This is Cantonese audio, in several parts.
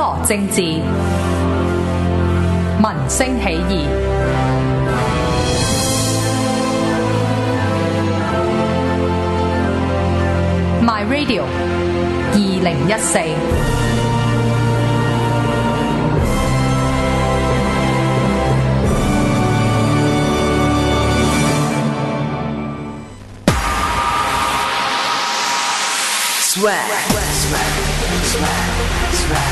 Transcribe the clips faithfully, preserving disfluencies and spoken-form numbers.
羅政治，民聲起義。My Radio 二零一四。 Swag, swag, swag, swag,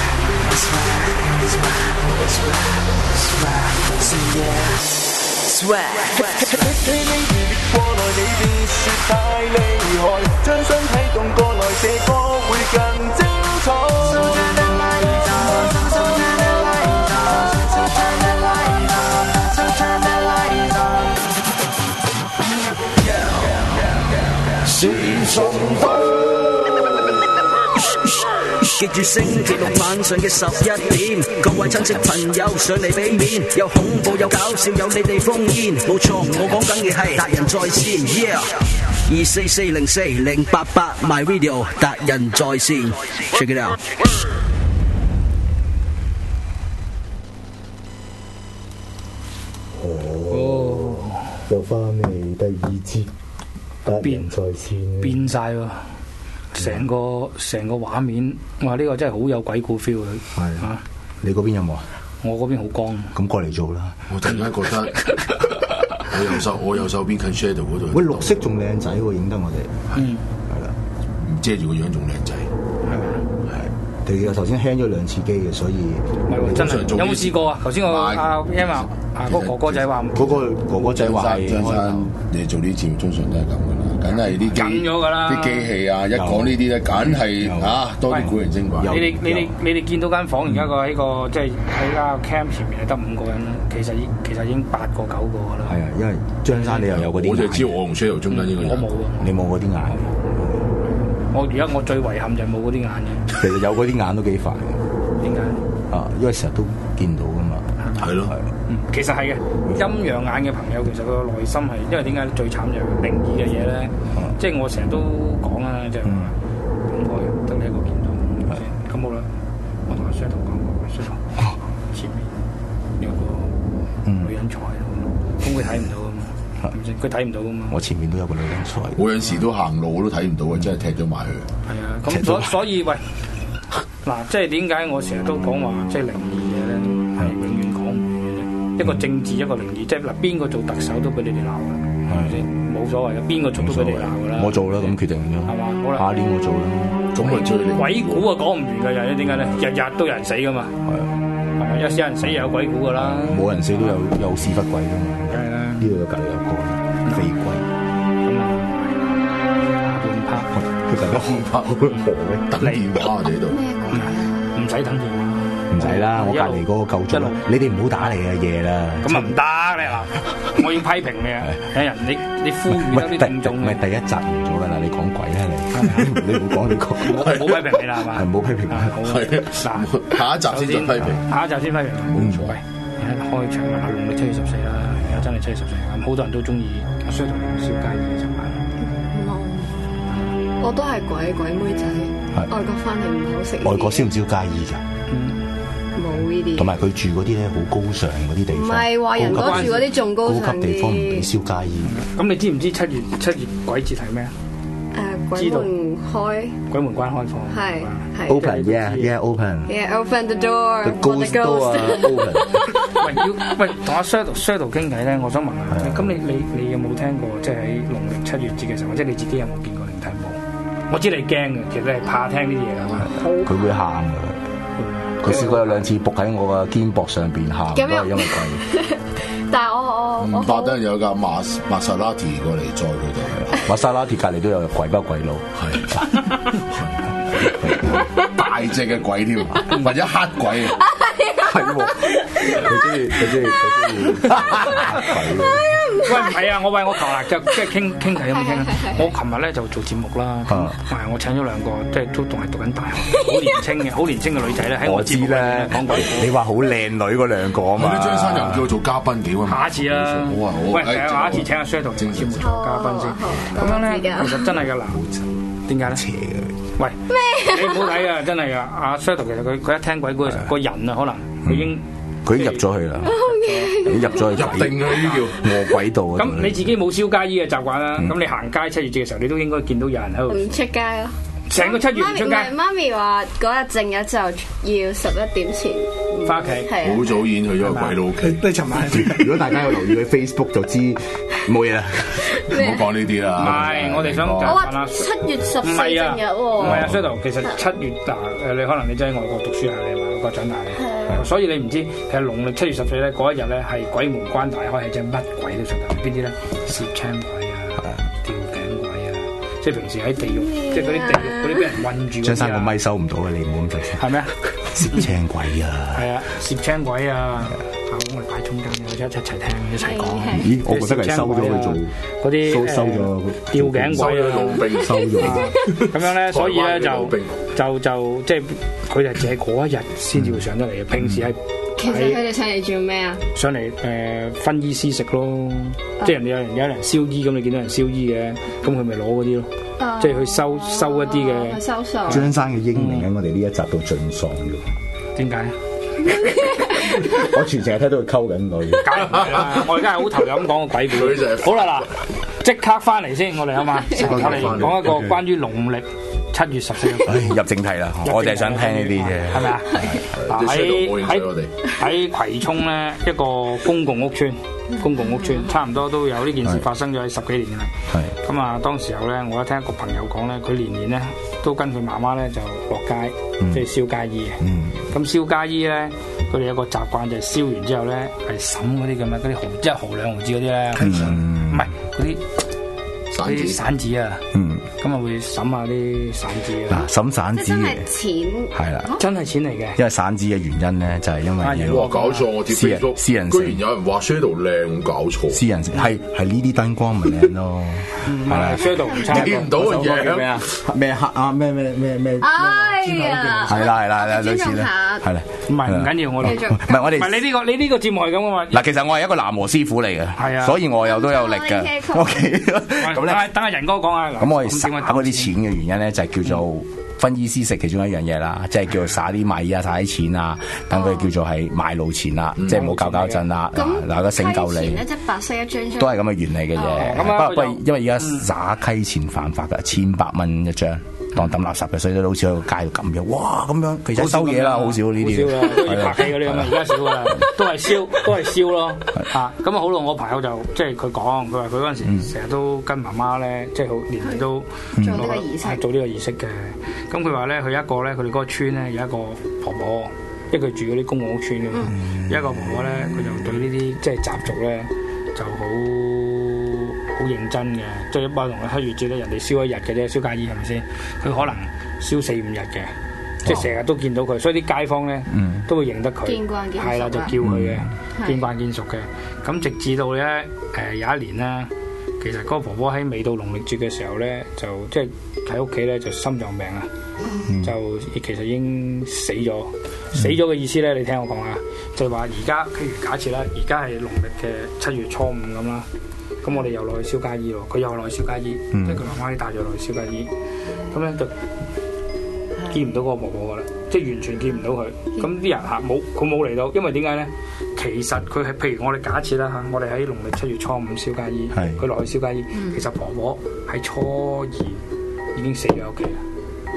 swag, swag, swag, swag. 過來你別說太厲害，將身體動過來，這歌會更精彩。是重複。記住星期六晚上嘅十一點，各位親戚朋友上嚟俾面，有恐怖有搞笑有你哋烽煙，冇錯，我講緊嘅係達仁在線 ，yeah， 二四四零四零八八 My Radio 達仁在線 ，check it out。 哦，又翻嚟第二節達仁在線， 變晒喎！成個成個畫面，哇！呢個真係好有鬼故 feel 係啊！你嗰邊有冇啊？ 我嗰邊好光。咁過嚟做啦！ 我突然間覺得我右手我右手邊近 shadow 嗰度。 喂，綠色仲靚仔喎，影得我哋。 嗯， 係啦， 唔遮住個樣仲靚仔。 係咪？係。其實頭先輕咗兩次機嘅，所以唔係喎，真係有冇試過啊？頭先我阿 M 啊，啊嗰個哥哥仔話， 嗰個哥哥仔話係張生，你做呢啲節目通常都係咁噶啦，梗係啲梗咗㗎啦， 啲機器啊，一講呢啲咧，梗係啊多啲古靈精怪。 你哋你哋你哋見到間房而家個喺個即係喺間 cam 前面係得五個人啦，其實已其實已經八個九個㗎啦。 係啊，因為張生你又有嗰啲， 我就知我同 Shadow 中間呢個人， 我冇啊， 你冇嗰啲眼。 我而家我最遺憾就係冇嗰啲眼嘅。 其實有嗰啲眼都幾煩。 點解？ 啊，因為成日都見到噶嘛。 係咯，係。 嗯，其實係嘅。陰陽眼嘅朋友，其實佢個內心係，因為點解最慘就係靈異嘅嘢咧？即係我成日都講啦，就係話應該得你一個見到。咁好啦，我同阿 Shadow 講過 ，Shadow 前面有個女人坐喺度，咁佢睇唔到噶嘛？佢睇唔到噶嘛？ 我前面都有個女人坐。 我有時都行路我都睇唔到啊！真係踢咗埋去。 係啊，咁所所以喂。嗱，即係點解我成日都講話，即係靈異嘢咧，係永遠講唔完嘅啫。一個政治，一個靈異，即係嗱，邊個做特首都俾你哋鬧㗎，係咪先？冇所謂嘅，邊個做都俾你哋鬧㗎啦。 我做啦，咁決定咗。係嘛？好啦，下年我做啦。 咁啊，最鬼故啊，講唔完㗎，又點解咧？日日都有人死㗎嘛。係啊，係啊，有時有人死又有鬼故㗎啦。冇人死都有有屎忽鬼㗎嘛。梗係啦。呢度隔離有個飛鬼。咁啊，下半 part。佢突然間拍好何嘅等電話我哋喺度， 唔使等電話， 唔使啦，我隔離嗰個夠鐘啦。你哋唔好打嚟啊，夜啦。 咁啊唔得咧嗱，我要批評你啊！有人你你呼籲啲聽眾， 唔係第一集完咗㗎啦，你講鬼啦你，你唔好講你講， 我冇批評你啦係嘛？ 係唔好批評啊！ 係嗱，下一集先再批評， 下一集先批評，冇錯。喂，而家開場啦，農曆七月十四啦，而家真係七月十四，咁好多人都中意阿 Shadow 同燒雞嘅尋晚。 我都係鬼鬼妹仔，外國翻嚟唔好食。 外國燒唔燒街衣㗎？ 冇呢啲。同埋佢住嗰啲咧好高尚嗰啲地方。唔係話人哥住嗰啲仲高尚啲。高級地方唔俾燒街衣。 咁你知唔知七月七月鬼節係咩啊？ 誒，鬼門開。 鬼門關開放。 係係。 Open yeah yeah open。 Yeah open the door. The ghost door open。 喂要喂同阿 Shadow Shadow 傾偈咧，我想問下，咁你你你有冇聽過即係喺農曆七月節嘅時候，或者你自己有冇見過靈體冇？我知你驚嘅，其實你係怕聽呢啲嘢㗎嘛。佢會喊㗎，佢試過有兩次仆喺我個肩膊上邊喊，都係因為鬼。 但係我我唔百得有架馬馬莎拉蒂過嚟載佢哋， 馬莎拉蒂隔離都有鬼不鬼佬，係大隻嘅鬼添，或者黑鬼啊， 係喎，佢中意佢中意佢中意黑鬼。 喂唔係啊，我喂我求啦，就即係傾傾偈咁傾啊。我琴日咧就做節目啦，係我請咗兩個，即係都仲係讀緊大學，好年青嘅，好年青嘅女仔咧喺我節目咧講鬼。你話好靚女嗰兩個啊嘛？ 啲張生又叫我做嘉賓幾喎？ 下一次啦，好啊好。喂，下一次請阿 Shadow 節目做嘉賓先。咁樣咧，其實真係嘅嗱，點解咧？ 喂，你唔好睇啊！真係啊，阿 Shadow 其實佢佢一聽鬼故嘅時候，個人啊可能佢已經佢已經入咗去啦，已經入咗去入定啊！呢叫餓鬼道啊！ 咁你自己冇燒街衣嘅習慣啦，咁你行街七月節嘅時候，你都應該見到有人喺度唔出街咯。 成個七月唔出街。 媽咪話嗰日正日就要十一點前翻屋企， 好早已經去咗個鬼佬屋企。 你尋晚如果大家有留意佢 Facebook 就知冇嘢啦， 唔好講呢啲啦。 唔係，我哋想我話七月十四正日喎。 唔係啊 Shadow 其實七月嗱誒，你可能你真係外國讀書係你嘛，外國長大嘅，所以你唔知其實農曆七月十四咧嗰一日咧係鬼門關大開，係真係乜鬼都上得，邊啲咧？攝青鬼啊，吊頸鬼啊，即係平時喺地獄，即係嗰啲地獄嗰啲俾人韞住。 張生個咪收唔到啊！你唔好咁細聲。 係咩啊？ 攝青鬼啊！ 係啊，攝青鬼啊！我哋擺中間嘅，一一齊聽，一齊講。 咦，我覺得係收咗佢做嗰啲收收咗吊頸鬼啊， 老兵收咗。 咁樣咧，所以咧就就就即係佢哋淨係嗰一日先至會上得嚟嘅，平時係。 其實佢哋上嚟做咩啊？ 上嚟誒分醫施食咯，即係人哋有人有人燒衣，咁你見到人燒衣嘅，咁佢咪攞嗰啲咯，即係去收收一啲嘅。 收數。 張生嘅英明喺我哋呢一集度盡喪嘅。 點解？ 我全程係睇到佢溝緊女。 梗係唔係啦，我而家係好投入咁講個鬼故。好啦嗱，即刻翻嚟先，我哋好嘛？我哋講一個關於農曆七月十四號。 入正題啦，我就係想聽呢啲啫。 係咪啊？喺喺喺葵涌咧一個公共屋邨，公共屋邨差唔多都有呢件事發生咗喺十幾年啦。係咁啊，當時候咧，我一聽一個朋友講咧，佢年年咧都跟佢媽媽咧就落街，即係燒街衣嘅。咁燒街衣咧，佢哋有個習慣就係燒完之後咧係審嗰啲咁嘅嗰啲毫一毫兩毫紙嗰啲咧，唔係嗰啲。嗰啲散紙啊，嗯，咁啊會審下啲散紙啊。嗱，審散紙真係錢， 係啦， 真係錢嚟嘅。 因為散紙嘅原因咧，就係因為要哇搞錯，我貼 Facebook， 私人居然有人話 Shadow 靚，搞錯。 私人係係呢啲燈光咪靚咯，係啦 ，Shadow 唔差。 見唔到嘅嘢咩啊？咩黑啊？咩咩咩咩？ 哎呀， 係啦係啦係啦，類似啦，係啦。 唔係唔緊要，我哋唔係我哋唔係你呢個你呢個節目係咁啊嘛。 嗱，其實我係一個喃嘸師傅嚟嘅，係啊，所以我又都有力嘅。O K， 咁咧，等阿仁哥講下。 咁我哋撒嗰啲錢嘅原因咧，就係叫做分醫施食其中一樣嘢啦，即係叫做撒啲米啊、撒啲錢啊，等佢叫做係買路錢啦，即係冇搞搞震啦。嗱個醒夠你， 即係白色一張張， 都係咁嘅原理嘅嘢。不過不過，因為而家撒溪錢犯法㗎，千百蚊一張。當抌垃圾嘅，所以都好似喺個街度咁樣，哇咁樣，其實收嘢啦，好少呢啲。 好少啦，都要拍戲嗰啲咁啊，而家少噶啦，都係燒，都係燒咯。啊，咁啊好咯，我朋友就即係佢講，佢話佢嗰陣時成日都跟媽媽咧，即係好年年都做呢個儀式， 做呢個儀式嘅。咁佢話咧，佢一個咧，佢哋嗰個村咧有一個婆婆，因為佢住嗰啲公共屋村嘅嘛，有一個婆婆咧，佢就對呢啲即係習俗咧就好好認真嘅，即係一般同佢七月節咧，人哋燒一日嘅啫，燒街衣係咪先？佢可能燒四五日嘅，即係成日都見到佢，所以啲街坊咧、嗯、都會認得佢，係啦就叫佢嘅，嗯、見慣見熟嘅。咁直至到咧誒、呃、有一年咧，其實嗰個婆婆喺未到農曆節嘅時候咧，就即係喺屋企咧就心臟病啊，嗯、就其實已經死咗。嗯、死咗嘅意思咧，你聽我講啊，就係話而家譬如假設啦，而家係農曆嘅七月初五咁啦。咁我哋又落去燒街衣喎，佢又落去燒街衣，嗯、即係佢媽媽啲帶咗落去燒街衣，咁咧就見唔到嗰個婆婆噶啦，即係完全見唔到佢。咁啲人嚇冇，佢冇嚟到，因為點解咧？其實佢係譬如我哋假設啦嚇，我哋喺農曆七月初五燒街衣，佢落去燒街衣，嗯、其實婆婆喺初二已經死咗喺屋企啦。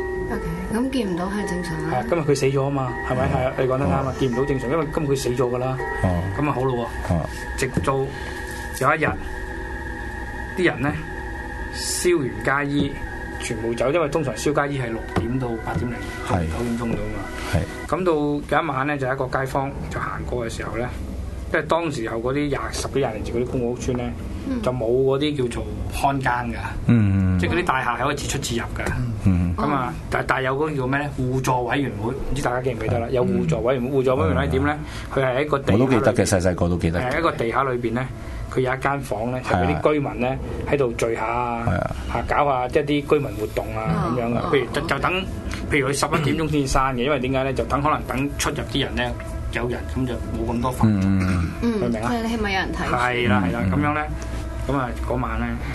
OK，咁見唔到係正常啊。 係啊，今日佢死咗啊嘛，係咪？係啊，你講得啱啊，見唔到正常，因為今日佢死咗噶啦。哦，咁啊好咯喎，直到有一日。啲人咧燒完街衣，全部走，因為通常燒街衣係六點到八點零，九點鐘到嘛。係。咁到有一晚咧，就一個街坊就行過嘅時候咧，因為當時候嗰啲廿十幾廿年前嗰啲公屋村咧，嗯、就冇嗰啲叫做看更㗎，嗯、即係嗰啲大廈係可以自出自入㗎。咁啊、嗯，但但有嗰個叫咩咧？互助委員會，唔知大家記唔記得啦？有互助委員會，互助委員會係點咧？佢係喺個地，我都記得嘅，細細個都記得。係一個地下裏邊咧。佢有一間房咧，就俾啲居民咧喺度聚下啊，嚇搞下即係啲居民活動啊咁樣嘅。譬如就就等，譬如佢十一點鐘先閂嘅，因為點解咧？就等可能等出入啲人咧有人，咁就冇咁多煩。明唔明啊？ 你係咪有人睇？ 係啦係啦，咁樣咧，咁啊嗰晚咧就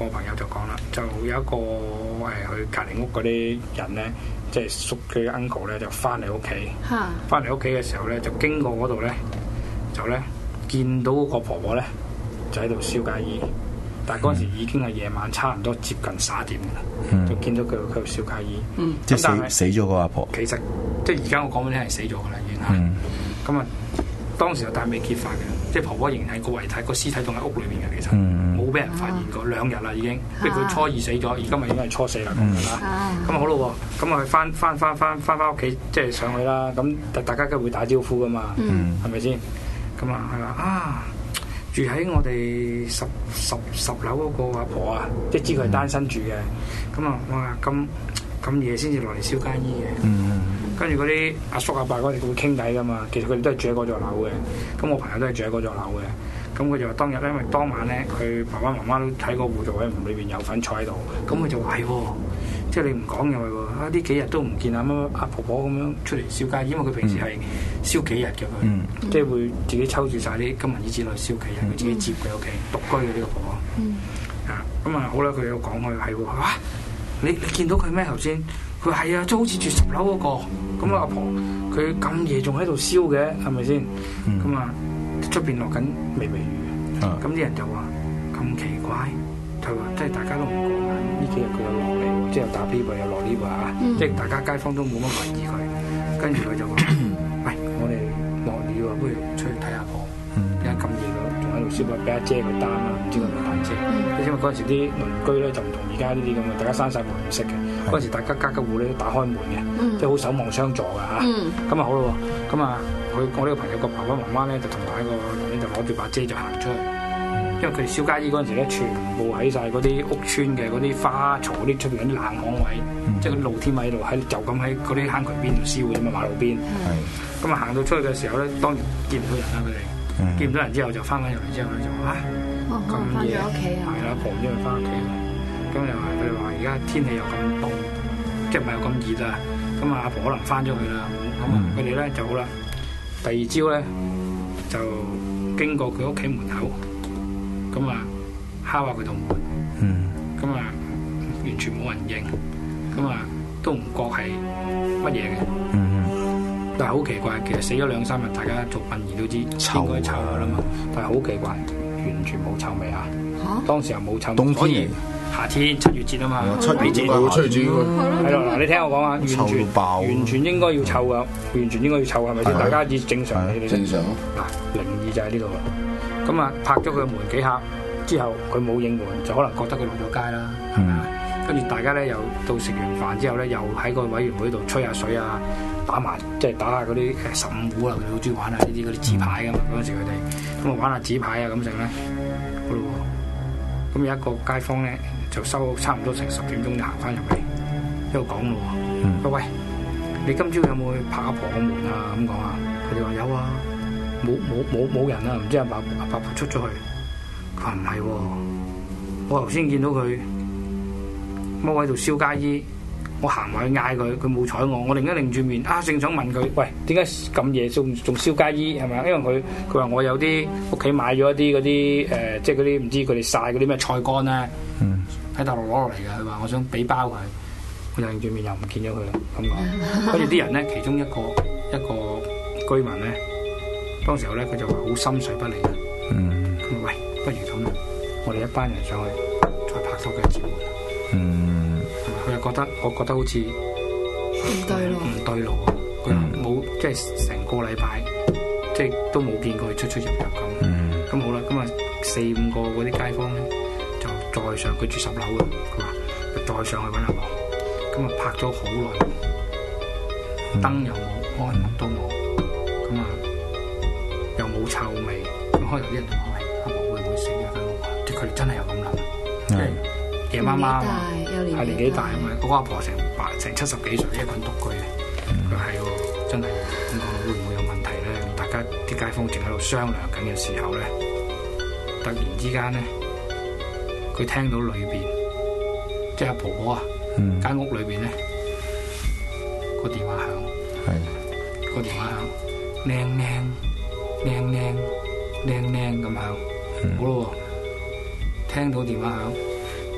個朋友就講啦，就有一個誒佢隔離屋嗰啲人咧，即係叔佢 uncle 咧，就翻嚟屋企，翻嚟屋企嘅時候咧，就經過嗰度咧，就咧見到嗰個婆婆咧，就喺度燒街衣。但係嗰陣時已經係夜晚，差唔多接近十一點㗎啦，嗯、就見到佢喺度燒街衣。嗯， 即係死死咗個阿婆。 其實即係而家我講俾你聽係死咗㗎啦，已經係。咁啊、嗯，當時就但係未揭發嘅，即係婆婆仍然係個遺體、個屍體仲喺屋裏邊嘅，其實冇俾、嗯、人發現過、啊、兩日啦已經。不如佢初二死咗，而家咪應該係初四啦咁樣啦。咁啊好咯喎，咁啊翻翻翻翻翻翻屋企即係上去啦。咁大家梗係會打招呼㗎嘛，係咪先？咁啊係啊啊！住喺我哋十十十樓嗰個阿婆啊，即係知佢係單身住嘅。咁啊，哇咁咁夜先至落嚟燒街衣嘅。跟住嗰啲阿叔阿伯嗰啲會傾偈噶嘛。其實佢哋都係住喺嗰座樓嘅。咁我朋友都係住喺嗰座樓嘅。咁佢就話當日咧，因為當晚咧，佢爸爸媽媽都喺個互助委員裏邊有份坐喺度。咁佢就話係喎，即係你唔講又係喎。啊呢幾日都唔見阿乜阿婆婆咁樣出嚟燒街衣，因為佢平時係燒幾日嘅佢，嗯、即係會自己抽住晒啲金銀衣紙落去燒幾日，佢自己接佢屋企獨居嘅呢個婆婆。嗯、啊咁啊好啦，佢有講佢係喎，哇！你你見到佢咩頭先？佢話係啊，即係好似住十樓嗰、那個。咁啊阿婆，佢咁夜仲喺度燒嘅，係咪先？咁啊出邊落緊微微雨，咁啲、嗯、人就話咁奇怪，就話即係大家都唔講啊。呢幾日佢又落嚟，即係搭呢部又落呢部啊，嗯、即係大家街坊都冇乜懷疑佢。跟住佢就話：喂，我哋落雨喎，不如出去睇下婆。點解咁夜咯？仲喺度燒啊？俾阿姐佢擔啊，唔知佢有冇帶遮。因為嗰陣時啲鄰居咧就唔同而家呢啲咁嘅，大家閂晒門唔識嘅。嗰陣時大家家家戶咧都打開門嘅，嗯、即係好守望相助㗎嚇。咁啊、嗯、好咯，咁啊佢我呢個朋友個爸爸媽媽咧就同埋一個人咧就攞住把遮就行出去。因為佢哋燒街衣嗰陣時咧，全部喺晒嗰啲屋村嘅嗰啲花槽嗰啲出邊嗰啲冷巷位，嗯、即係嗰啲露天位度，喺就咁喺嗰啲坑渠邊度燒嘅嘛，馬路邊。咁啊行到出去嘅時候咧，當然見唔到人啦，佢哋、嗯、見唔到人之後就翻返入嚟之後咧就話啊，咁夜係啦，婆咗佢翻屋企。咁又話佢哋話而家天氣又咁凍，即係唔係又咁熱啊？咁啊阿婆可能翻咗去啦。咁啊佢哋咧就好啦。第二朝咧就經過佢屋企門口。咁啊，敲下佢度門，咁啊、嗯、完全冇人應，咁啊都唔覺係乜嘢嘅，嗯、但係好奇怪，其實死咗兩三日，大家做殯儀都知應該臭噶啦嘛，但係好奇怪，完全冇臭味啊！當時又冇臭味，冬天夏天七月節啊嘛，七月節七月節係咯，嗱你聽我講啊，完全完全應該要臭噶，完全應該要臭係咪先？大家以正常嚟正常嗱，靈異就喺呢度啦。咁啊，拍咗佢門幾下之後，佢冇應門，就可能覺得佢落咗街啦，係咪啊？跟住大家咧又到食完飯之後咧，又喺個委員會度吹下水啊，打麻即係打下嗰啲誒十五糊啊，佢哋好中意玩下呢啲嗰啲紙牌噶嘛，嗰陣時佢哋咁啊玩下紙牌啊咁成咧，好咯喎！咁有一個街坊咧就收差唔多成十點鐘就行翻入嚟，喺度講咯喎，喂、嗯、你今朝有冇去拍阿婆個門啊？咁講啊，佢哋話有啊。冇冇冇冇人啊！唔知阿伯阿伯出咗去，佢話唔係喎，我頭先見到佢踎喺度燒街衣，我行埋去嗌佢，佢冇睬我，我另一擰住面啊，正想問佢，喂，點解咁夜仲仲燒街衣係咪啊？因為佢佢話我有啲屋企買咗一啲嗰啲誒，即係嗰啲唔知佢哋晒嗰啲咩菜乾咧，喺大陸攞落嚟嘅，佢話我想俾包佢，我又擰住面又唔見咗佢啦，咁講，跟住啲人咧，其中一個一個居民咧。當時候咧，佢就話好心水不離啦。嗯，佢話喂，不如咁啦，我哋一班人上去再拍多幾節。嗯，佢又覺得，我覺得好似唔對路，唔對路。佢冇、嗯、即係成個禮拜，即係都冇見過佢出出入入咁。嗯，咁好啦，咁啊四五個嗰啲街坊咧，就再上佢住十樓嘅。佢話再上去揾阿婆，咁啊拍咗好耐，燈又冇，開門都冇，咁啊。又冇臭味，咁開頭啲人就話：喂，阿婆會唔會死咗間屋啊？即係佢哋真係有咁諗，即係夜媽媽係年紀大啊嘛，嗰個阿婆成八成七十幾歲，一個人獨居嘅，佢係喎，真係咁講會唔會有問題咧？大家啲街坊正喺度商量緊嘅時候咧，突然之間咧，佢聽到裏邊即係阿婆婆啊，間屋裏邊咧個電話響，個電話響，靚靚。靚靚靚靚咁響，好咯喎！聽到電話響，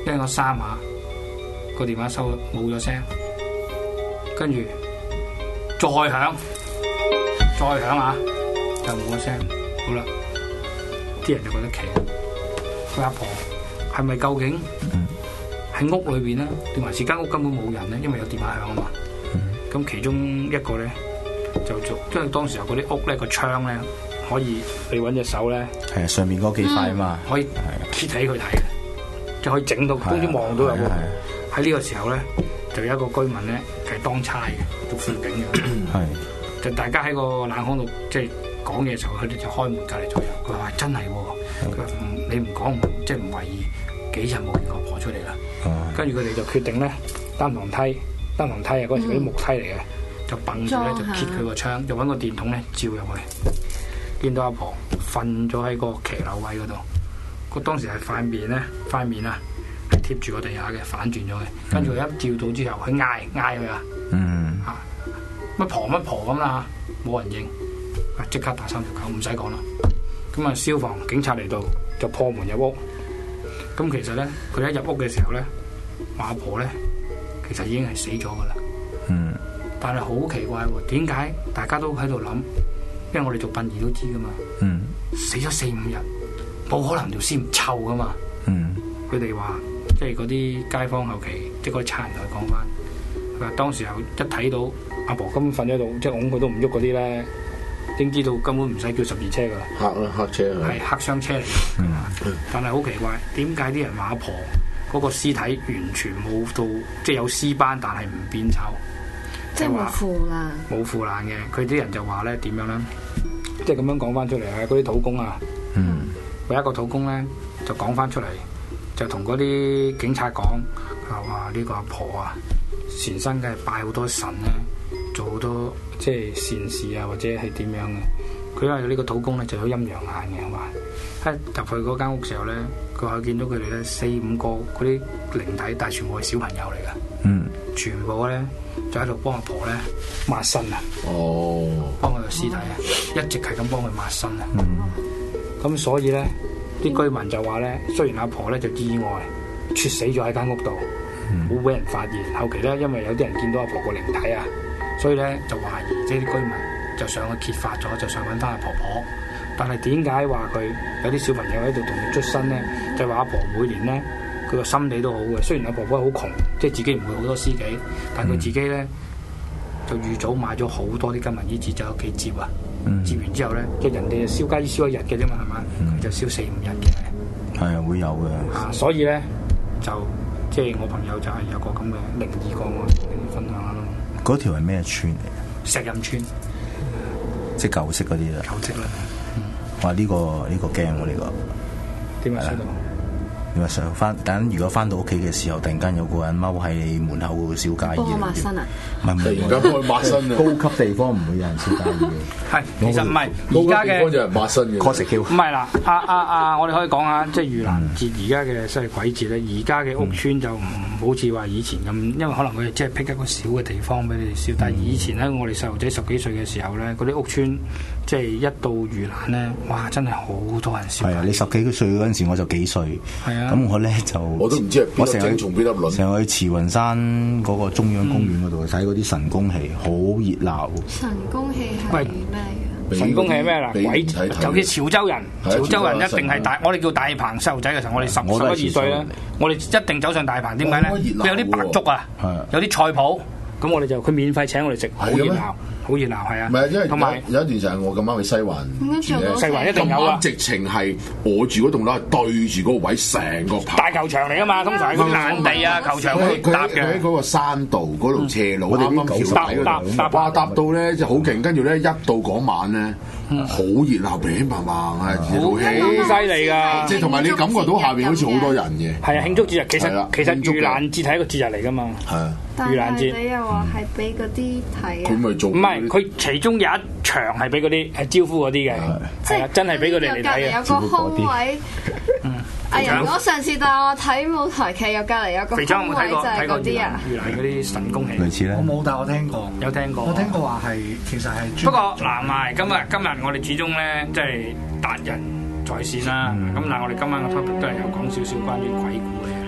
因個三下個電話收冇咗聲，跟住再響，再響下又冇咗聲，好啦，啲人就覺得奇，佢阿婆係咪究竟喺屋裏邊咧，定還是間屋根本冇人咧？因為有電話響啊嘛。咁其中一個咧就做，因為當時候嗰啲屋咧個窗咧可以你揾隻手咧， 係啊，上面嗰幾塊啊嘛， 可以揭起佢睇嘅，就可以整到，總之望到有個。喺呢個時候咧，就有一個居民咧係當差嘅，做輔警嘅，係就大家喺個冷巷度即係講嘢嘅時候，佢哋就開門隔離左右。佢話真係喎，佢話你唔講即係唔懷疑，幾日冇見過婆出嚟啦。跟住佢哋就決定咧擔堂梯。單行梯啊，嗰陣時嗰啲木梯嚟嘅，就掟住咧就揭佢個窗，就揾個電筒咧照入去，見到阿婆瞓咗喺個騎樓位嗰度。佢當時係塊面咧，塊面啊係貼住個地下嘅，反轉咗嘅。跟住佢一照到之後，佢嗌嗌佢啊，嗯嚇乜婆乜婆咁啦，冇人應，即刻打三條九，唔使講啦。咁啊，消防警察嚟到就破門入屋。咁其實咧，佢一入屋嘅時候咧，阿婆咧。其實已經係死咗噶啦，嗯，但係好奇怪喎，點解大家都喺度諗？因為我哋做殯儀都知噶嘛，嗯，死咗四五日，冇可能條屍唔臭噶嘛，嗯，佢哋話即係嗰啲街坊後期，即係嗰啲差人同佢講翻，佢話當時候一睇到阿婆根本瞓喺度，即係拱佢都唔喐嗰啲咧，已經知道根本唔使叫十二車噶啦， 黑啦黑車係黑箱車嚟嘅，嗯，但係好奇怪，點解啲人話阿婆？嗰個屍體完全冇到，即係有屍斑，但係唔變臭， 即係冇腐爛， 冇腐爛嘅。佢啲人就話咧點樣咧？即係咁樣講翻出嚟啊！嗰啲土工啊，嗯，有一個土工咧就講翻出嚟，就同嗰啲警察講，佢話哇呢個阿婆啊，前身梗係拜好多神咧，做好多即係善事啊，或者係點樣嘅。佢因為呢個土工咧就有陰陽眼嘅，話一入去嗰間屋時候咧。佢話見到佢哋咧四五個嗰啲靈體，但係全部係小朋友嚟噶，嗯，全部咧就喺度幫阿婆咧抹身啊，哦，幫佢個屍體啊，一直係咁幫佢抹身啊，嗯，咁所以咧啲居民就話咧，雖然阿婆咧就意外猝死咗喺間屋度，冇俾人發現，後期咧因為有啲人見到阿婆個靈體啊，所以咧就懷疑，即係啲居民就上去揭發咗，就想揾翻阿婆婆。但係點解話佢有啲小朋友喺度同佢出身咧？就話、是、阿婆每年咧，佢個心理都好嘅。雖然阿婆婆好窮，即係自己唔會好多私己，但係佢自己咧就預早買咗好多啲金銀衣紙，就喺屋企接啊。嗯、接完之後咧，即係人哋燒街衣燒一日嘅啫嘛，係嘛？佢、嗯、就燒四五日嘅。係啊，會有嘅。啊，所以咧就即係我朋友就係有個咁嘅靈異個案，同你分享下咯。 嗰條係咩村嚟？ 石蔭村， 即係舊式嗰啲啦。 舊式啦。 哇！呢、這個呢、這個驚喎，呢、這個點解知道？ 你話上翻，等如果翻到屋企嘅時候，突然間有個人踎喺門口燒街衣， 幫抹身啊！ 唔係唔係， 突然間幫佢抹身啊！ 高級地方唔會有人燒街衣嘅。 係，其實唔係而家嘅。 高級地方就係抹身嘅。 cos Q 唔係啦，啊啊啊！我哋可以講下，即係盂蘭節而家嘅即係鬼節咧。而家嘅屋村就唔好似話以前咁，因為可能佢哋即係辟一個小嘅地方俾你哋燒。但係以前咧，我哋細路仔十幾歲嘅時候咧，嗰啲屋村即係一到盂蘭咧，哇！真係好多人燒。 係啊，你十幾個歲嗰陣時，我就幾歲。係啊。咁我咧就我都唔知係邊粒精蟲邊粒卵。 成日去慈雲山嗰個中央公園嗰度睇嗰啲神功戲，好熱鬧。 神功戲係咩嘅？ 神功戲係咩啦？鬼就似潮州人，潮州人一定係大，我哋叫大棚。細路仔嘅時候，我哋十十一二歲咧，我哋一定走上大棚。點解咧？佢有啲白粥啊，有啲菜譜，咁我哋就佢免費請我哋食，好熱鬧。好熱鬧係啊！ 唔係，因為同埋有一段時間我咁啱去西環， 西環一定有啊！ 直情係我住嗰棟樓係對住嗰個位，成個大球場嚟噶嘛，通常係啲爛地啊，球場嗰度搭嘅。 喺嗰個山道嗰度斜路，啱啱橋底嗰度，哇！搭到咧就好勁，跟住咧一到嗰晚咧，好熱鬧，乒乓乓啊，熱到氣， 好犀利㗎！ 即係同埋你感覺到下邊好似好多人嘅。係啊，慶祝節日其實其實盂蘭節係一個節日嚟㗎嘛。係啊，盂蘭節你又話係俾嗰啲睇啊？ 佢咪做？ 唔係，佢其中有一場係俾嗰啲係招呼嗰啲嘅，係啊，真係俾佢哋嚟睇嘅。 有個空位。阿仁哥上次帶我睇舞台劇，又隔離有個空位就係嗰啲啊。 盂蘭嗰啲神功戲。 類似咧。 我冇，但我聽過。 有聽過。 我聽過話係其實係。 不過嗱，唔係今日今日我哋始終咧，即係達人在線啦。咁嗱，我哋今晚嘅 topic 都係有講少少關於鬼故嘅。 唔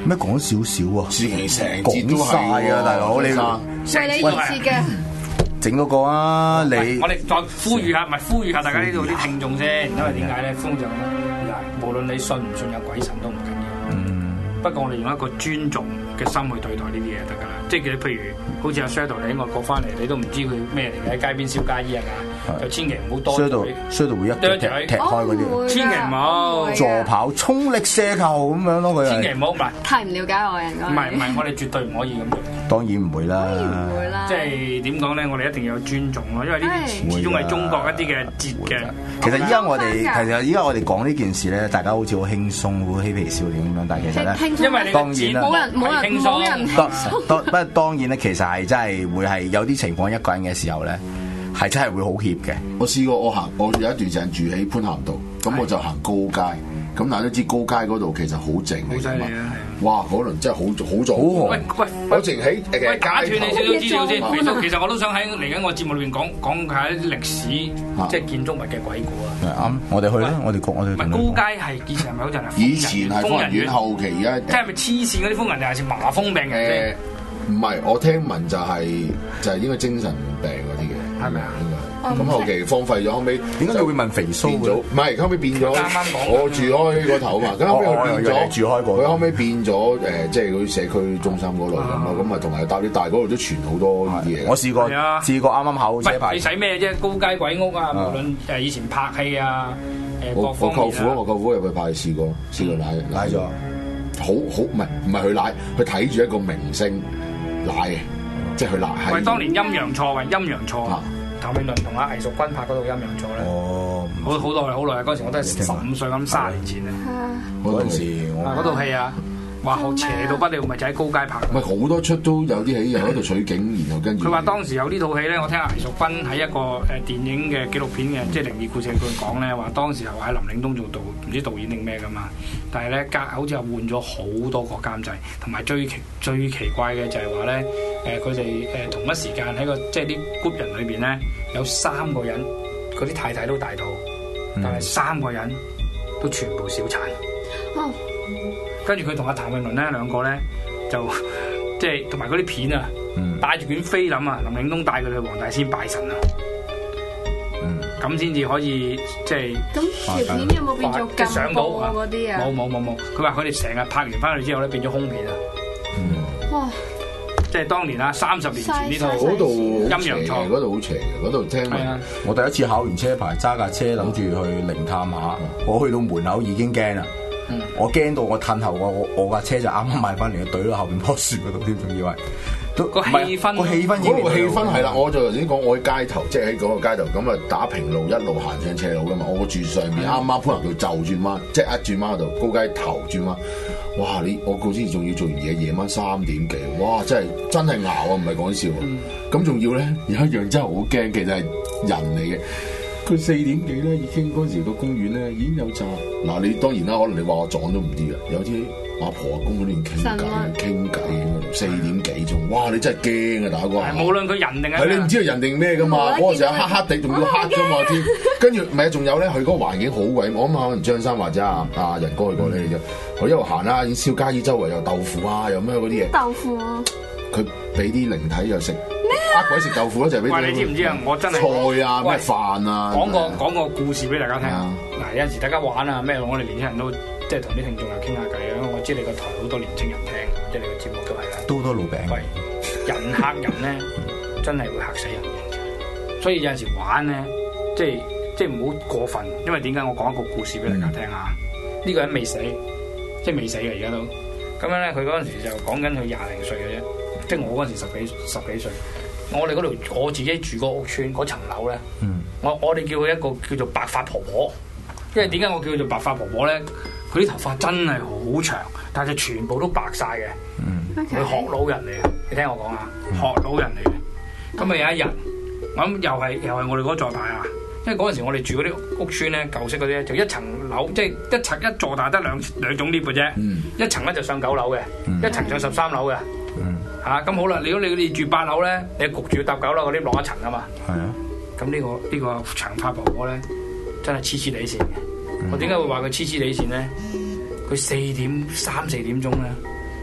咩講少少啊？ 自己成節都係啊，大佬你為你而設嘅。 整嗰個啊！你我哋再呼籲下，唔係呼籲下大家呢度啲聽眾先，因為點解咧？風就咧，無論你信唔信有鬼神都唔緊要。嗯。不過我哋用一個尊重嘅心去對待呢啲嘢得㗎啦。即係譬如好似阿 Shadow 你喺外國翻嚟，你都唔知佢咩嚟嘅，喺街邊燒街衣啊嘛，就千祈唔好多。 Shadow，Shadow 會一腳踢踢開嗰啲， 千祈唔好助跑衝力射球咁樣咯，佢千祈唔好唔係太唔了解我人㗎。 唔係唔係，我哋絕對唔可以咁做。 當然唔會啦， 唔會啦。 即係點講咧？我哋一定要有尊重咯，因為呢啲始終係中國一啲嘅節嘅。 其實依家我哋其實依家我哋講呢件事咧，大家好似好輕鬆，好嬉皮笑臉咁樣，但係其實咧， 因為你當然冇人冇人冇人當不過當然咧，其實係真係會係有啲情況一個人嘅時候咧，係真係會好怯嘅。 我試過我行，我有一段時間住喺潘咸道，咁我就行高街。咁大家都知高街嗰度其實好靜嘅， 好犀利啊！ 哇，嗰輪真係好好壯觀。喂喂，我淨喺誒打斷你少少資料先。其實我都想喺嚟緊我節目裏邊講講下啲歷史，即係建築物嘅鬼故啊。 啱，我哋去啦，我哋講我哋。 唔係高街係以前係咪好似係以前係瘋人院，後期而家即係咪黐線嗰啲瘋人定係似麻風病人？ 誒，唔係，我聽聞就係就係應該精神病嗰啲嘅，係咪啊？咁後期荒廢咗，後尾點解你會問肥蘇嘅？ 唔係，後尾變咗。 啱啱講我住開個頭嘛，咁後尾佢變咗。 住開過。 佢後尾變咗誒，即係嗰啲社區中心嗰度咁咯。咁啊，同埋搭啲大嗰度都傳好多呢啲嘢。 我試過，試過啱啱考車牌。 你使咩啫？高街鬼屋啊，無論誒以前拍戲啊，誒各方面啊。 我舅父，我舅父入去拍試過，試過奶奶咗。好好唔係唔係佢奶，佢睇住一個明星奶嘅，即係佢奶。 喂，當年陰陽錯喂，陰陽錯。譚詠麟同阿魏淑君拍嗰套《陰陽錯》咧，哦，好好耐好耐，嗰陣時我都係十五歲咁，卅年前啊， 嗰陣時我嗰套戲啊，話好邪到不了，咪就喺高街拍。 唔係好多出都有啲戲又喺度取景，然後跟住。 佢話當時有呢套戲咧，我聽阿魏淑君喺一個誒電影嘅紀錄片嘅，即係靈異故事佢講咧，話當時候喺林嶺東做導，唔知導演定咩噶嘛，但係咧監好似係換咗好多個監製，同埋最奇最奇怪嘅就係話咧。誒佢哋誒同一時間喺個即係啲 group 人裏邊咧，有三個人嗰啲太太都大肚，嗯、但係三個人都全部小產。哦，跟住佢同阿譚詠麟咧兩個咧就即係同埋嗰啲片啊，嗯、帶住卷菲林啊，林嶺東帶佢去黃大仙拜神啊，咁先至可以即係。 咁條片有冇變做禁播嗰啲啊？ 冇冇冇冇，佢話佢哋成日拍完翻去之後咧變咗空片啊。嗯、哇！即係當年啊，三十年前呢套嗰度陰陽錯， 嗰度好邪嘅，嗰度聽聞。 我第一次考完車牌，揸架車諗住去靈探下，我去到門口已經驚啦。我驚到我褪後，我我架車就啱啱買翻嚟，懟到後邊棵樹嗰度添，仲以為個氣氛， 個氣氛， 嗰個氣氛係啦。我就頭先講，我喺街頭，即係喺嗰個街頭咁啊，打平路一路行上斜路噶嘛。我住上面啱啱潘咸道就轉彎，即係一轉彎度高街頭轉彎。哇！你我嗰時仲要做完嘢，夜晚三點幾，哇！真係真係熬啊，唔係講笑。咁仲、嗯、要咧，有一樣真係好驚，其實係人嚟嘅。佢四點幾咧，已經嗰時個公園咧已經有閘。嗱，你當然啦，可能你話我撞都唔知啊。有啲阿婆阿公嗰邊傾偈，傾偈咁四點幾鐘，哇！你真係驚啊，大哥！ 無論佢人定係， 係你唔知係人定咩噶嘛？嗰陣時黑黑地，仲要黑噶嘛添。跟住唔係仲有咧，佢嗰個環境好鬼，我諗可能張生或者阿阿仁哥去過咧啫。佢一路行啦，已經燒街衣周圍有豆腐啊，有咩嗰啲嘢。 豆腐啊！ 佢俾啲靈體又食，呃鬼食豆腐咯，就係俾。 喂，你知唔知啊？我真係菜啊，咩飯啊， 講個講個故事俾大家聽。嗱，有陣時大家玩啊咩，我哋年輕人都即係同啲聽眾又傾下偈啊。我知你個台好多年青人聽，即係你個節目都係啦。 都多老餅。 喂，人嚇人咧，真係會嚇死人嘅。所以有陣時玩咧，即係即係唔好過分，因為點解我講一個故事俾大家聽啊？呢個人未死。即係未死嘅而家都，咁樣咧佢嗰陣時就講緊佢廿零歲嘅啫，即係我嗰陣時十幾十幾歲，我哋嗰度我自己住嗰個屋村嗰層樓咧，嗯、我我哋叫佢一個叫做白髮婆婆，因為點解我叫佢做白髮婆婆咧？佢啲頭髮真係好長，但係就全部都白晒嘅，佢、嗯、學老人嚟嘅，你聽我講啊，嗯、學老人嚟嘅，咁啊有一日，我諗又係又係我哋嗰座大廈。因為嗰陣時我哋住嗰啲屋村咧，舊式嗰啲咧，就一層樓，即係一層一座大得兩兩種 lift 嘅啫。嗯、一層咧就上九樓嘅，嗯、一層上十三樓嘅。嚇咁、嗯啊、好啦，如果你你住八樓咧，你焗住要搭九樓嗰啲落一層啊嘛。係啊。咁呢、呢個呢、呢個長髮婆婆咧，真係黐黐地線嘅。嗯、我點解會話佢黐黐地線咧？佢四點三四點鐘咧，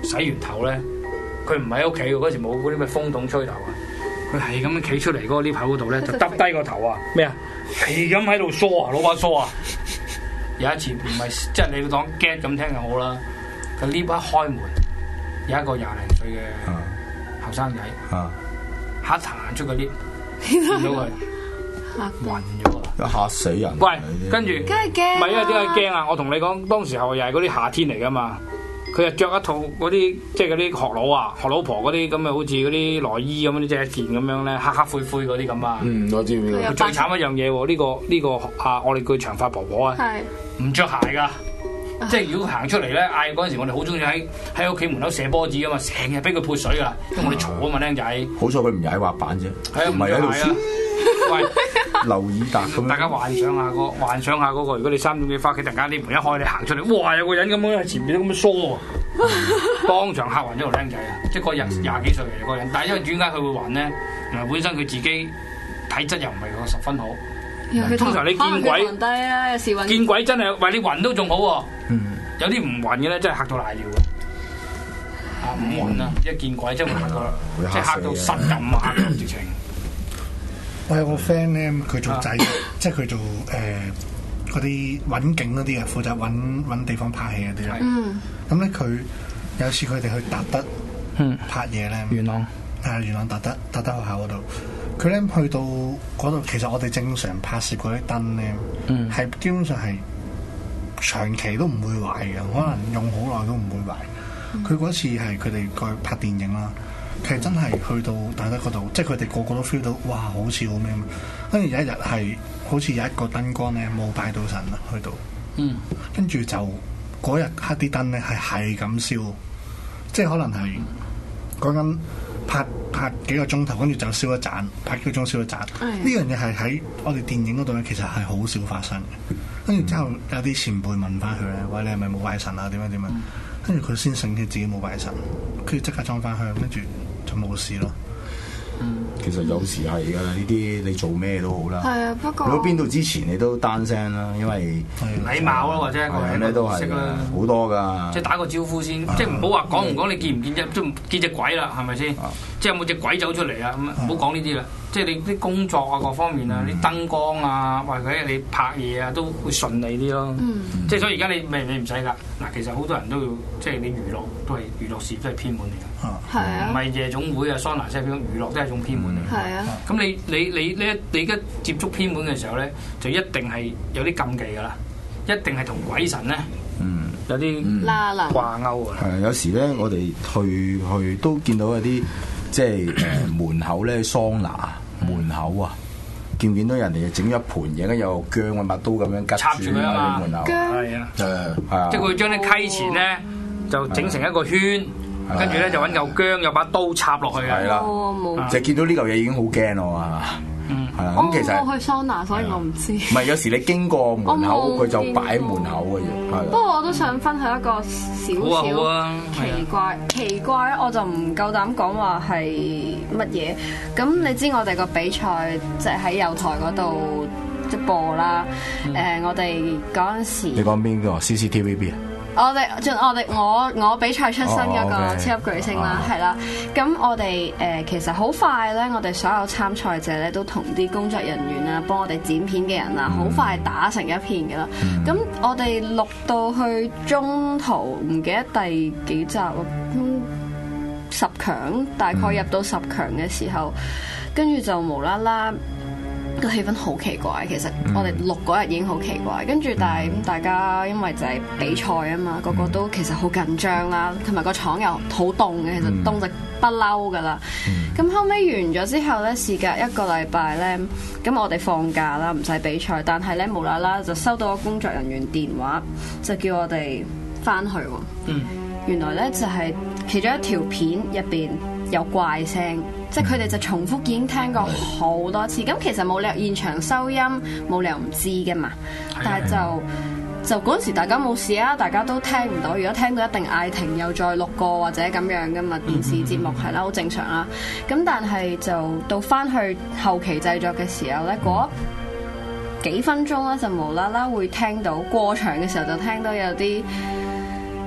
洗完頭咧，佢唔喺屋企喎，嗰時冇嗰啲咩風筒吹頭啊，佢係咁樣企出嚟嗰個 lift 口嗰度咧，就耷低個頭啊，咩啊，係咁喺度梳啊，攞把梳啊。有一次唔係即係你當 get 咁聽就好啦，個 lift 一開門，有一個廿零歲嘅後生仔，嚇彈出個 lift， 見到佢暈咗啊！ 嚇死人！ 喂，跟住梗係驚， 唔係因為點解驚啊？我同你講，當時候又係嗰啲夏天嚟噶嘛，佢又着一套嗰啲即係嗰啲學佬啊、學老婆嗰啲咁嘅，好似嗰啲內衣咁嗰啲，即係一件咁樣咧，黑黑灰灰嗰啲咁啊。 嗯，我知唔知？ 佢最慘一樣嘢喎，呢、呢個呢、呢個啊，我哋叫長髮婆婆啊，唔着鞋㗎。即係如果佢行出嚟咧，嗌嗰陣時，我哋好中意喺喺屋企門口射波子噶嘛，成日俾佢潑水噶，因為我哋嘈啊嘛，僆仔。好彩佢唔踩滑板啫， 係啊，唔係喺度啊。喂， 劉以達咁， 大家幻想下個，幻想下嗰個。如果你三點幾翻屋企，突然間啲門一開，你行出嚟，哇！有個人咁樣喺前面都咁樣梳喎，當場嚇暈咗條僆仔啊！即係個人廿幾歲嘅個人，但係因為點解佢會暈咧？原來本身佢自己體質又唔係個十分好。通常你見鬼，見鬼真係，喂你暈都仲好喎。嗯、有啲唔暈嘅咧，真係嚇到瀨尿嘅。啊唔暈啊，一見鬼真係嚇到，即係嚇到失禁啊！嚇到直情。 我有個 friend 咧，佢做仔，即係佢做誒嗰啲揾景嗰啲啊，負責揾揾地方拍戲嗰啲咧。咁咧佢有次佢哋去達德拍嘢咧，元朗係元朗達德達德學校嗰度。佢咧去到嗰度，其實我哋正常拍攝嗰啲燈咧，係、嗯、基本上係長期都唔會壞嘅，可能用好耐都唔會壞。佢嗰、嗯、次係佢哋過去拍電影啦，其實真係去到大德嗰度，即係佢哋個個都 feel 到，哇！好似好咩咁。跟住有一日係好似有一個燈光咧冇拜到神啦，去到，嗯，跟住就嗰日黑啲燈咧係係咁燒，即係可能係講緊。拍拍幾個鐘頭，跟住就燒一盞，拍幾個鐘燒一盞。呢、哎、呀樣嘢係喺我哋電影嗰度咧，其實係好少發生嘅。跟住之後有啲前輩問翻佢咧，喂，你係咪冇拜神啊？點樣點樣？跟住佢先醒起自己冇拜神，跟住即刻裝翻香，跟住就冇事咯。 嗯，其實有時係㗎啦，呢啲你做咩都好啦。係啊，不過去到邊度之前你都單聲啦，因為禮貌咯，或者一個人咧都係好多㗎。即係打個招呼先，即係唔好話講唔講，你見唔見啫？即係見隻鬼啦，係咪先？即係有冇隻鬼走出嚟啊？咁唔好講呢啲啦。即係你啲工作啊，各方面啊，啲燈光啊，或者你拍嘢啊，都會順利啲咯。即係所以而家你咪你唔使㗎。嗱，其實好多人都要，即係你娛樂都係娛樂事，都係偏門嚟㗎。係啊，唔係夜總會啊、桑拿室，娛樂都係一種偏門嚟。係啊。咁你你你你你而家接觸偏門嘅時候咧，就一定係有啲禁忌㗎啦，一定係同鬼神咧，嗯，有啲掛鈎㗎。 係有時咧，我哋去去都見到有啲即係誒門口咧桑拿門口啊，見唔見到人哋整咗一盤嘢，跟有個薑啊、把刀咁樣拮住喺門口。 係啊， 係啊， 即係佢將啲溪錢咧就整成一個圈。跟住咧就揾嚿薑，有把刀插落去嘅。 哦，就見到呢嚿嘢已經好驚咯，係嘛？嗯，係啊。咁其實我去桑拿，所以我唔知。 唔係，有時你經過門口，佢就擺喺門口嘅嘢。 不過我都想分享一個少少奇怪，奇怪咧，我就唔夠膽講話係乜嘢。咁你知我哋個比賽即係喺友台嗰度即播啦。誒，我哋嗰陣時。你講邊個 ？C C T V B 啊？ 我哋，我哋，我我比賽出身嗰個超級巨星啦，係啦、oh, okay. 咁我哋誒、呃、其實好快咧，我哋所有參賽者咧都同啲工作人員啊，幫我哋剪片嘅人啊，好、mm. 快打成一片嘅啦。咁、mm. 我哋錄到去中途，唔記得第幾集啊、嗯，十強大概入到十強嘅時候，跟住、mm. 就無啦啦。個氣氛好奇怪，其實我哋錄嗰日已經好奇怪，跟住但係大家因為就係比賽啊嘛，個個都其實好緊張啦，同埋個廠又好凍嘅，其實凍就不嬲噶啦。咁、嗯、後尾完咗之後咧，事隔一個禮拜咧，咁我哋放假啦，唔使比賽，但係咧無啦啦就收到個工作人員電話，就叫我哋翻去喎。嗯、原來咧就係其中一條片入邊有怪聲。即係佢哋就重複已經聽過好多次，咁其實冇理由現場收音，冇理由唔知㗎嘛。但係就就嗰陣時大家冇事啊，大家都聽唔到。如果聽到一定嗌停，又再錄過或者咁樣㗎嘛。電視節目係啦，好正常啦。咁但係就到返去後期製作嘅時候咧，嗰幾分鐘咧就無啦啦會聽到過場嘅時候就聽到有啲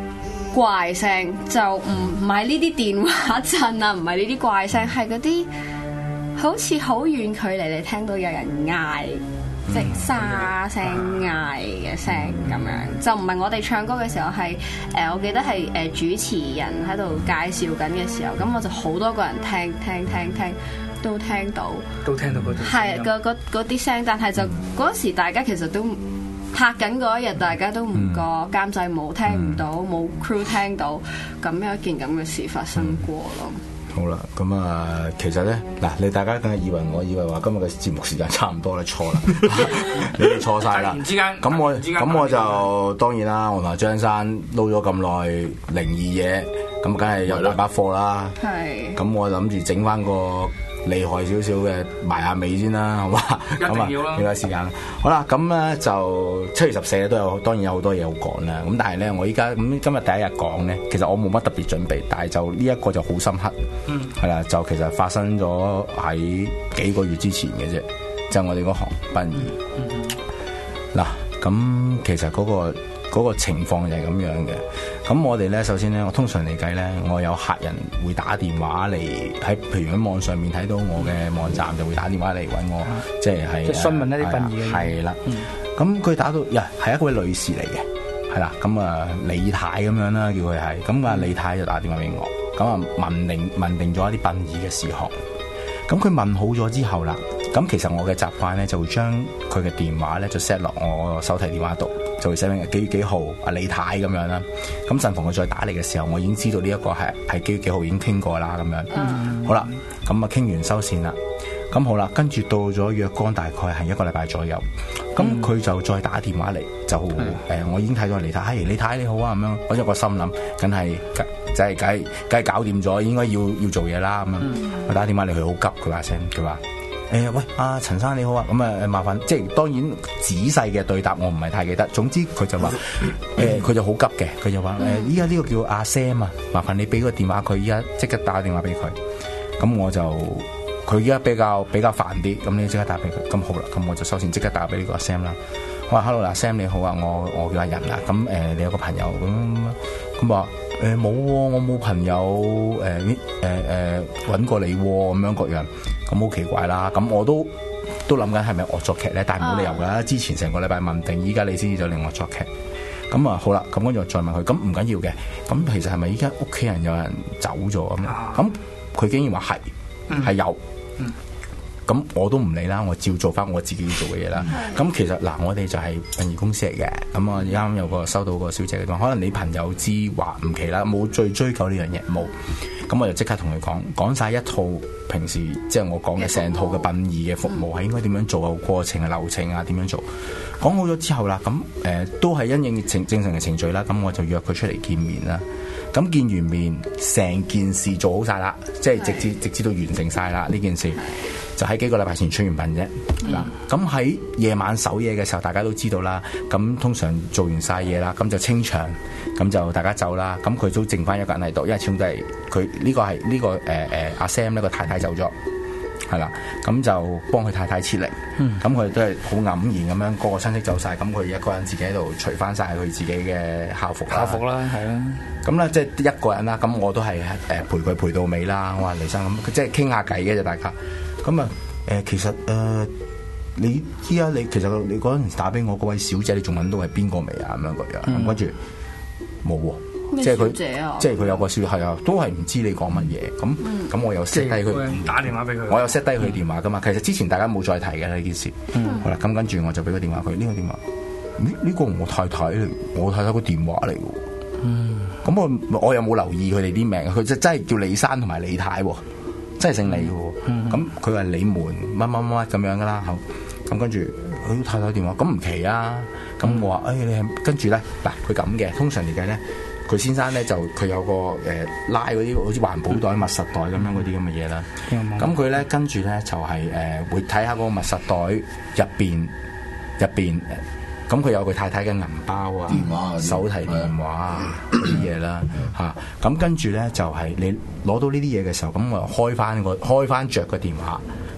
怪聲，就唔唔係呢啲電話震啊，唔係呢啲怪聲，係嗰啲好似好遠距離你聽到有人嗌，即係沙聲嗌嘅聲咁樣，就唔係我哋唱歌嘅時候係誒、呃，我記得係誒主持人喺度介紹緊嘅時候，咁我就好多個人聽聽聽聽都聽到， 都聽到嗰啲係嗰嗰嗰啲聲，但係就嗰時大家其實都拍緊嗰一日，大家都唔覺監製冇聽唔到，冇 crew 聽到，咁有一件咁嘅事發生過咯。 好啦，咁啊，其實咧，嗱，你大家梗係以為我以為話今日嘅節目時間差唔多啦，錯啦，你哋錯晒啦。突然之間，咁我咁我就當然啦，我同阿張生撈咗咁耐靈異嘢，咁梗係有大把貨啦。係。咁我諗住整翻個厲害少少嘅埋下尾先啦，好嘛？ 一定要啦。 呢個時間，好啦，咁咧就七月十四都有，當然有好多嘢好講啦。咁但係咧，我依家咁今日第一日講咧，其實我冇乜特別準備，但係就呢一個就好深刻。嗯。係啦，就其實發生咗喺幾個月之前嘅啫，就係、我哋嗰行殯儀。嗯嗯。嗱，咁其實嗰、嗰個。嗰個情況就係咁樣嘅，咁我哋咧首先咧，我通常嚟計咧，我有客人會打電話嚟喺，譬如喺網上面睇到我嘅網站，就會打電話嚟揾我，嗯、即係係即係詢問一啲殯儀嘅嘢。係啦， 咁佢打到，呀係一位女士嚟嘅，係啦，咁啊李太咁樣啦，叫佢係，咁啊李太就打電話俾我，咁啊問定問定咗一啲殯儀嘅事項，咁佢問好咗之後啦，咁其實我嘅習慣咧就會將佢嘅電話咧就 set 落我手提電話度。就會寫明幾月幾號啊李太咁樣啦，咁陣逢佢再打嚟嘅時候，我已經知道呢一個係係幾月幾號已經傾過啦咁樣。嗯、好啦，咁啊傾完收線啦，咁好啦，跟住到咗若干大概係一個禮拜左右，咁佢、嗯、就再打電話嚟，就誒、嗯呃、我已經睇到李太，係李太你好啊咁樣，我有個心諗，梗係就係梗梗係搞掂咗，應該要要做嘢啦咁樣。我、嗯、打電話嚟，佢好急，佢話聲，佢話。誒、欸、喂，阿、啊、陳生你好啊，咁啊麻煩，即係當然仔細嘅對答我唔係太記得。總之佢就話，誒佢、呃、就好急嘅，佢就話誒依家呢個叫阿 Sam 啊，麻煩你俾個電話佢，依家即刻打電話俾佢。咁我就佢依家比較比較煩啲，咁你即刻打俾佢。咁好啦，咁我就首先即刻打俾呢個阿 Sam 啦。我話 Hello 阿 Sam 你好啊，我我叫阿仁啊，咁誒、呃、你有個朋友咁咁話誒冇喎，我冇朋友誒誒誒揾過你喎，咁樣各樣。咁好奇怪啦！咁我都都諗緊係咪惡作劇咧？但係冇理由㗎。之前成個禮拜問定，依家你先至就令我作劇。咁啊好啦，咁跟住再問佢，咁唔緊要嘅。咁其實係咪依家屋企人有人走咗咁？咁佢竟然話係係有。咁我都唔理啦，我照做翻我自己要做嘅嘢啦。咁、嗯、其實嗱，我哋就係殯儀公司嚟嘅。咁啊，啱啱有個收到個小姐嘅話，可能你朋友知話唔奇啦，冇最追究呢樣嘢冇。咁我就即刻同佢講，講晒一套平時即係我講嘅成套嘅殯儀嘅服務係應該點樣做啊，過程啊、流程啊點樣做。講好咗之後啦，咁誒、呃、都係因應正正常嘅程序啦。咁我就約佢出嚟見面啦。咁見完面，成件事做好晒啦，即係直至直至到完成晒啦呢件事。就喺幾個禮拜前出完殯啫，嗱、嗯，咁喺夜晚守夜嘅時候，大家都知道啦。咁通常做完晒嘢啦，咁就清場，咁就大家走啦。咁佢都剩翻一個人喺度，因為始終都係佢呢個係呢、呢個誒誒、呃、阿 Sam 呢個太太走咗，係啦，咁就幫佢太太撤離。咁佢、嗯、都係好黯然咁樣，個個親戚走晒，咁佢一個人自己喺度除翻晒佢自己嘅校服校服啦，係啦。 咁咧即係一個人啦，咁我都係誒陪佢陪到尾啦。我話黎生咁，即係傾下偈嘅啫，大家。咁啊，誒、呃、其實誒、呃，你依家你其實你嗰陣時打俾我嗰位小姐，你仲揾到係邊個未啊？咁樣個樣，咁跟住冇喎，即係佢，即係佢有個小係啊，都係唔知你講乜嘢。咁咁、嗯、我又 set 低佢， 打電話俾佢， 我又 set 低佢電話噶嘛。其實之前大家冇再提嘅呢件事。嗯、好啦，咁跟住我就俾個電話佢，呢、呢個電話，呢、呢、呢個我太太嚟，我太太個電話嚟嘅。嗯，咁我我又冇留意佢哋啲名，佢真真係叫李生同埋李太喎。真係姓李嘅喎，咁佢話李門乜乜乜咁樣噶啦，好，咁跟住佢太太電話，咁唔奇啊，咁我話誒、哎、你係跟住咧，嗱佢咁嘅，通常嚟計咧，佢先生咧就佢有個誒、呃、拉嗰啲好似環保袋、密實袋咁樣嗰啲咁嘅嘢啦，咁佢咧跟住咧就係、是、誒、呃、會睇下嗰個密實袋入邊入邊。咁佢有佢太太嘅銀包啊、電話手提電話啊嗰啲嘢啦嚇，咁跟住咧就係、是、你攞到呢啲嘢嘅時候，咁我開翻個開翻著個電話，睇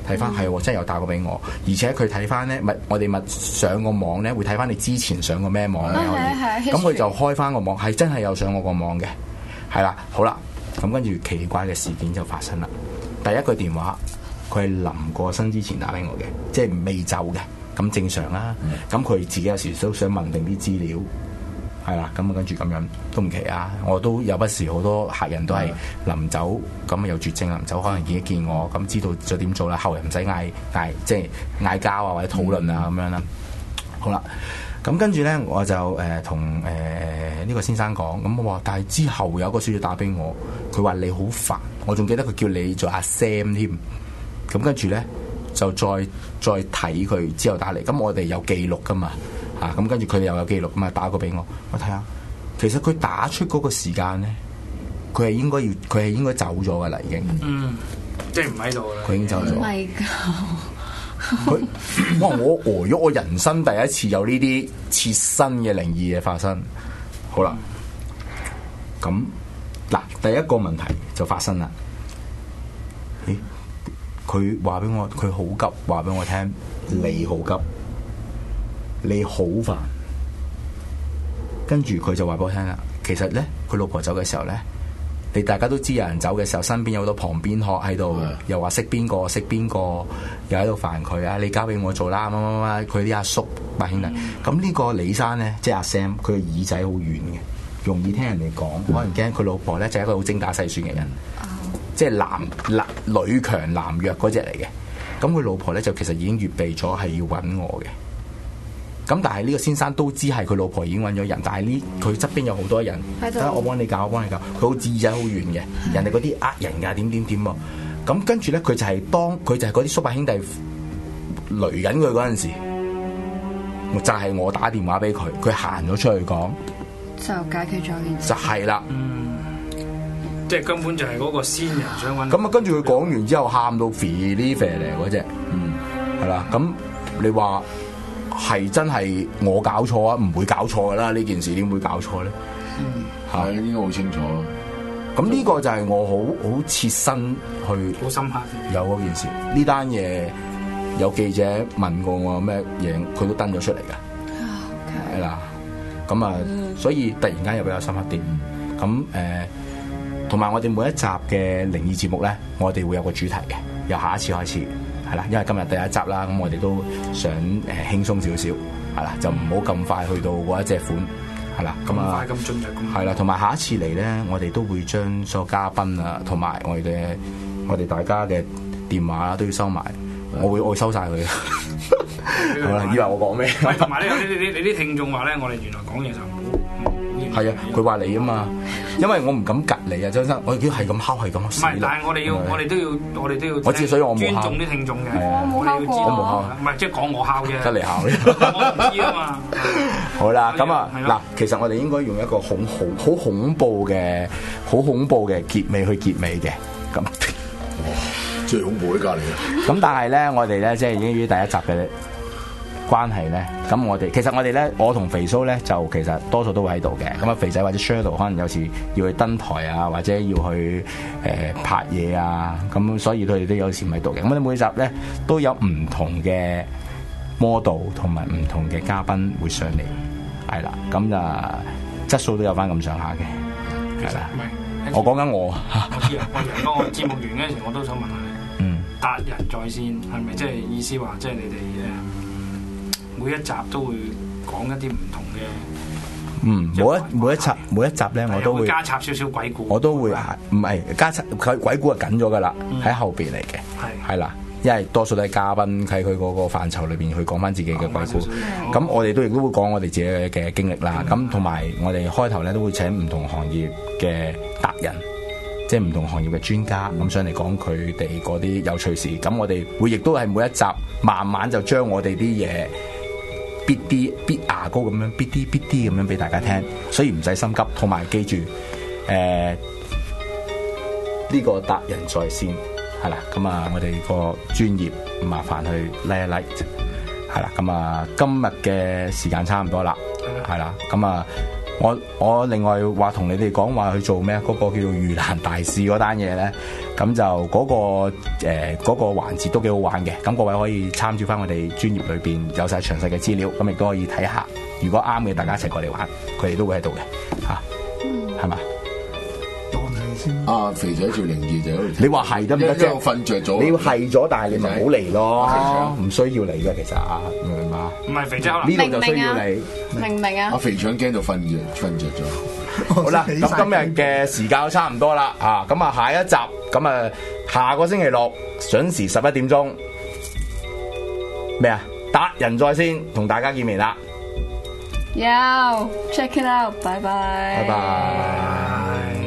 睇翻係喎，真係有打過俾我，而且佢睇翻咧，咪我哋咪上個網咧，會睇翻你之前上過咩網咧可以，咁佢就開翻個網，係真係有上我個網嘅，係啦，好啦，咁跟住奇怪嘅事件就發生啦。第一個電話，佢係臨過身之前打俾我嘅，即係未走嘅，咁正常啦。咁佢自己有時都想問定啲資料。係啦，咁啊跟住咁樣都唔奇啊！我都有不時好多客人都係臨走，咁有絕症臨走，可能見一見我，咁知道咗點做啦，後人唔使嗌嗌，即係嗌交啊或者討論啊咁樣啦。好啦，咁跟住咧我就誒同誒呢個先生講，咁我話，但係之後有一個小姐打俾我，佢話你好煩，我仲記得佢叫你做阿 Sam 添。咁跟住咧就再再睇佢之後打嚟，咁我哋有記錄噶嘛。啊，咁跟住佢哋又有記錄咁啊，打個俾我，我睇下，其實佢打出嗰個時間咧，佢係應該要，佢係應該走咗噶啦，已經。嗯， 即係唔喺度啦。 佢已經走咗。 My God！ 佢，哇！我呆咗，我人生第一次有呢啲切身嘅靈異嘢發生。好啦，咁嗱，第一個問題就發生啦。咦？佢話俾我，佢好急，話俾我聽，你好急。你好煩，跟住佢就話俾我聽啦。其實咧，佢老婆走嘅時候咧，你大家都知有人走嘅時候，身邊有好多旁邊學喺度，的又話識邊個識邊個，又喺度煩佢啊！你交俾我做啦，乜乜乜，佢啲阿叔八兄弟。咁呢、嗯、個李生咧，即係阿 Sam，佢嘅耳仔好軟嘅，容易聽人哋講，可能驚佢老婆咧就係一個好精打細算嘅人，嗯、即係男男女強男弱嗰隻嚟嘅。咁佢老婆咧就其實已經預備咗係要揾我嘅。咁但係呢個先生都知係佢老婆已經揾咗人，但係呢佢側邊有好多人，得我幫你搞，我幫你搞，佢好耳仔好軟嘅，人哋嗰啲呃人㗎，點點點喎。咁跟住咧，佢就係當佢就係嗰啲叔伯兄弟雷緊佢嗰陣時，就係、是、我打電話俾佢，佢行咗出去講， 就解決咗件事。 就係啦， 嗯，即係根本就係嗰個先人想揾。 咁啊，跟住佢講完之後，喊到肥呢肥嚟嗰隻，嗯，係啦。咁你話？係真係我搞錯啊，唔會搞錯噶啦！呢件事點會搞錯咧？ 嗯，係應該好清楚。 咁呢個就係我好好切身去好深刻有嗰件事。呢單嘢有記者問過我咩嘢，佢都登咗出嚟㗎。係啦，咁啊，所以突然間又比較深刻啲。咁誒，同埋我哋每一集嘅靈異節目咧，我哋會有個主題嘅，由下一次開始。係啦，因為今日第一集啦，咁我哋都想誒輕鬆少少，係啦，就唔好咁快去到嗰一隻款，係啦，咁啊， 咁進入咁， 係啦，同埋下一次嚟咧，我哋都會將所有嘉賓啊，同埋我哋嘅我哋大家嘅電話啦，都要收埋，我會我會收晒佢。好啦，以為我講咩？ 同埋咧，你你你啲聽眾話咧，我哋原來講嘢就唔好。 係啊，佢話你啊嘛，因為我唔敢夾你啊，張生，我已經係咁敲，係咁。唔係，但係我哋要，我哋都要，我哋都要。 我知，所以我冇敲。 尊重啲聽眾嘅， 我冇敲過。 我冇敲。 唔係，即係講我敲啫。 得你敲。 我唔知啊嘛。 好啦，咁啊，嗱，其實我哋應該用一個恐恐好恐怖嘅、好恐怖嘅結尾去結尾嘅，咁。 最恐怖呢家嚟嘅。 咁但係咧，我哋咧即係已經於第一集嘅關係咧，咁我哋其實我哋咧，我同肥蘇咧就其實多數都會喺度嘅。咁啊，肥仔或者 Shadow 可能有時要去登台啊，或者要去誒、呃、拍嘢啊，咁所以佢哋都有時唔喺度嘅。咁我哋每集咧都有唔同嘅 model 同埋唔同嘅嘉賓會上嚟，係啦，咁就質素都有翻咁上下嘅，係啦。我講緊我， 我知啊，我而家我節目完嗰陣時，我都想問下你，嗯，達仁在線係咪即係意思話，即係你哋誒每一集都會講一啲唔同嘅， 嗯，每一每一集每一集咧，我都會加插少少鬼故， 我都會唔係加插佢鬼故係緊咗噶啦，喺後邊嚟嘅，係係啦。因為多數都係嘉賓喺佢嗰個範疇裏邊去講翻自己嘅鬼故，咁我哋都亦都會講我哋自己嘅經歷啦。咁同埋我哋開頭咧都會請唔同行業嘅達人，即係唔同行業嘅專家咁上嚟講佢哋嗰啲有趣事。咁我哋會亦都係每一集慢慢就將我哋啲嘢逼啲逼牙膏咁樣逼啲逼啲咁樣俾大家聽，所以唔使心急。同埋記住，誒、呃、呢、這個達仁在線。係啦，咁啊，我哋個專業麻煩去 like 一 like，係啦，咁啊，今日嘅時間差唔多啦，係啦，咁啊， 我我另外話同你哋講話去做咩嗰、嗰個叫做盂蘭大使嗰單嘢咧，咁就嗰、嗰個誒嗰、呃嗰個環節都幾好玩嘅。咁各位可以參照翻我哋專頁裏邊有晒詳細嘅資料，咁亦都可以睇下。如果啱嘅，大家一齊過嚟玩，佢哋都會喺度嘅嚇，係、啊、嘛？ 啊！肥仔最靈異就喺度， 你話係得唔得啫？ 我瞓着咗， 你要係咗，但係你咪唔好嚟咯，唔需要嚟嘅其實啊，明唔明嘛？ 唔係肥仔， 呢度就需要你， 明唔明啊？ 阿肥腸驚到瞓着，瞓着咗。 好啦，咁今日嘅時間差唔多啦，啊，咁啊下一集，咁啊下個星期六準時十一點鐘，咩啊？達仁在線同大家見面啦。 Yo，check it out，拜拜。 拜拜。